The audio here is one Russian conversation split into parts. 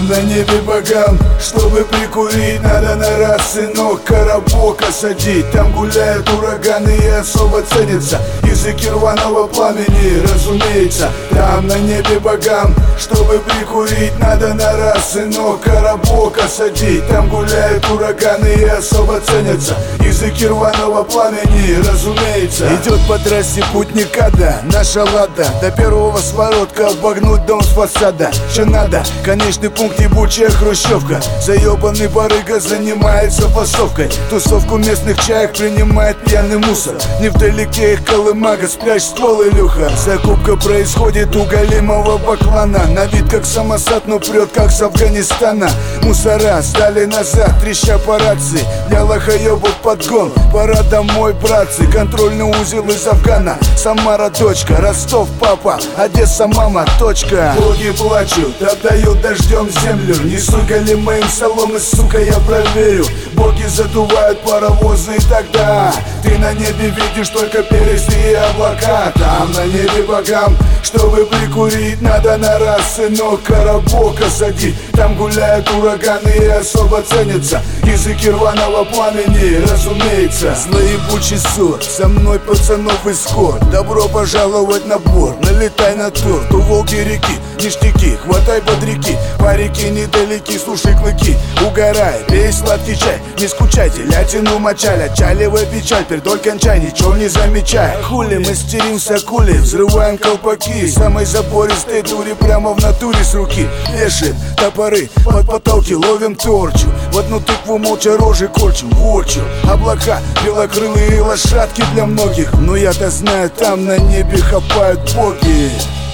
Там на небе богам, чтобы прикурить, надо на раз, сынок, коробока садить. Там гуляют ураганы и особо ценятся языки рваного пламени, разумеется. Там на небе богам, чтобы прикурить, надо на раз, сынок, коробока садить. Там гуляют ураганы и особо ценятся языки рваного пламени, разумеется. Идет по трассе путника, да, наша лада. До первого своротка обогнуть дом с фасада. Че надо? Конечный пункт ебучая хрущевка. Заебанный барыга занимается фасовкой. Тусовку местных чаек принимает пьяный мусор. Невдалеке их колымага, спрячь ствол, Илюха. Закупка происходит у голимого баклана. На вид как самосад, но прет как с Афганистана. Мусора сдали назад, треща по рации. Для лохоебов подгон, пора домой, братцы. Контрольный узел из Афгана. Самара, дочка, Ростов, папа, Одесса, мама, точка. Боги плачут, отдают дождем землю. Несу голимым соломы, сука, я проверю. Боги задувают паровозы, и тогда ты на небе видишь только пересты и облака. Там на небе богам, чтобы прикурить, надо на раз, сынок, коробока садить. Там гуляют ураганы и особо ценятся языки рваного пламени, разумеется. Злоебучий ссор, со мной пацанов исход. Добро пожаловать на борт, налетай на торт. У Волги реки, ништяки, хватай бодряки. По реке недалеки, слушай клыки. Угорай, пей сладкий чай, не скучайте. Лятину мочаль, отчаливай печаль. Пердоль кончай, ничего не замечай. Хули, мастеримся кули, взрываем колпаки. Самой запористой дури прямо в натуре с руки. Вешаем топоры под потолки, ловим торчу. В одну тыкву молча рожи корчим, ворчу. Облака, белокрылые лошадки для многих. Но я-то знаю, там на небе хапают боги.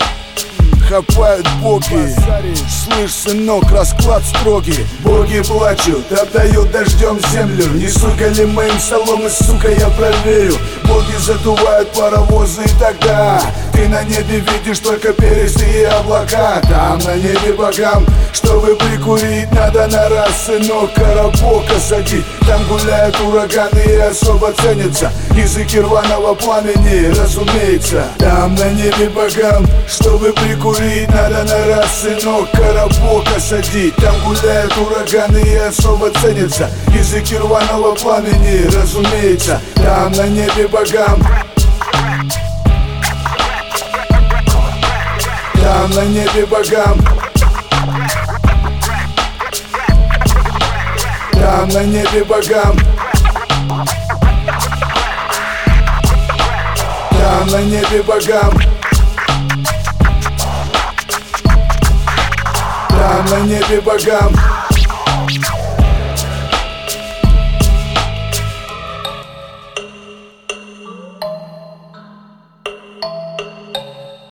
Хапают боги. Слышь, сынок, расклад строгий. Боги плачут, отдают дождем землю. Несу голимым соломы, сука, я проверю. Боги задувают паровозы, и тогда ты на небе видишь только пересты и облака. Там на небе богам, чтобы прикурить, надо на раз, сынок, коробока садить. Там гуляют ураганы и особо ценятся языки рваного пламени, разумеется. Там на небе богам, чтобы прикурить, надо на раз, сынок, коробока садить. Там гуляют ураганы и особо ценятся языки рваного пламени, разумеется. Там на небе богам, там на небе богам, там на небе богам, там на небе богам, там на небе богам.